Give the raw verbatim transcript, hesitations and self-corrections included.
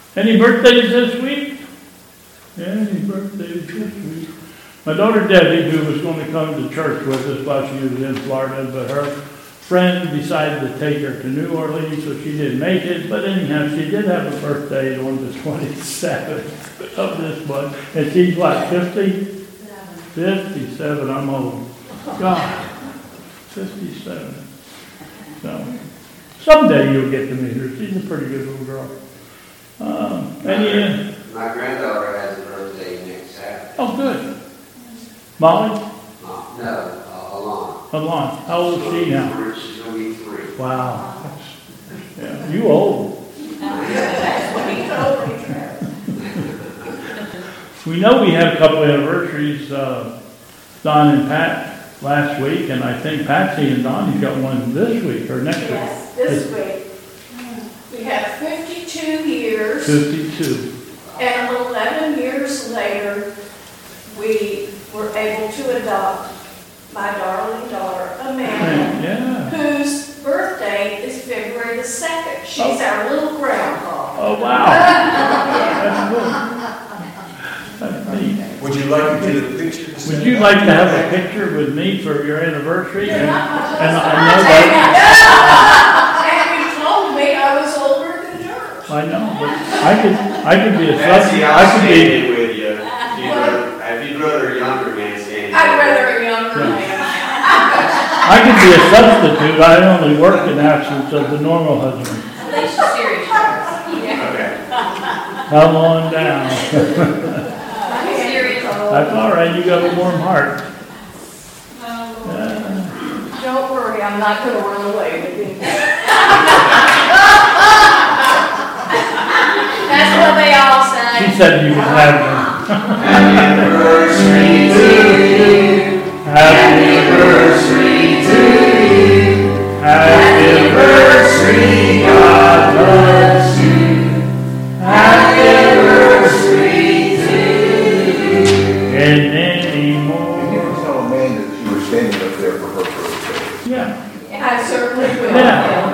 Any birthdays this week? Any birthdays this week? My daughter Debbie, who was going to come to church with us while she was in Florida, but her friend decided to take her to New Orleans, so she didn't make it. But anyhow, she did have a birthday on the twenty-seventh of this month. And she's what, fifty? fifty-seven, I'm old. God, fifty-seven. So, someday you'll get to meet her. She's a pretty good little girl. Um, any, My granddaughter has a birthday next Saturday. oh, good. Molly? Uh, no, uh, Alon. Alon. How old is she now? She's going to be three. Wow. Yeah, you old. We know we had a couple of anniversaries, uh, Don and Pat last week, and I think Patsy and Donnie got one this week or next Yes, week. this week. We have fifty-two years, fifty-two. and eleven years later, we were able to adopt my darling daughter, Amanda, Yeah. whose birthday is February the second. She's Oh. our little grandpa. Oh, wow. That's good. That's neat. Would you like to get a picture? Would you like to have a picture with me for your anniversary? And, and I I know that. And you told me I was older than yours. I know, but I could, I could be a Patsy, substitute. I'll I could be, stand with you. If you'd rather- If you'd rather a younger man standing. I'd rather a younger Yeah. man. I could be a substitute. I only work in absence of the normal husband. At least you're serious. Yeah. Okay. Come on down. Serious. That's all right. You got a warm heart. Uh, Don't worry, I'm not going to run away with you. That's what they all say. she said you could have them. Happy anniversary to you. Happy anniversary to you. Happy anniversary, God bless you. Happy anniversary to you. and any Can you more. tell Amanda that you were standing up there for her birthday? Yeah. I certainly will. Yeah.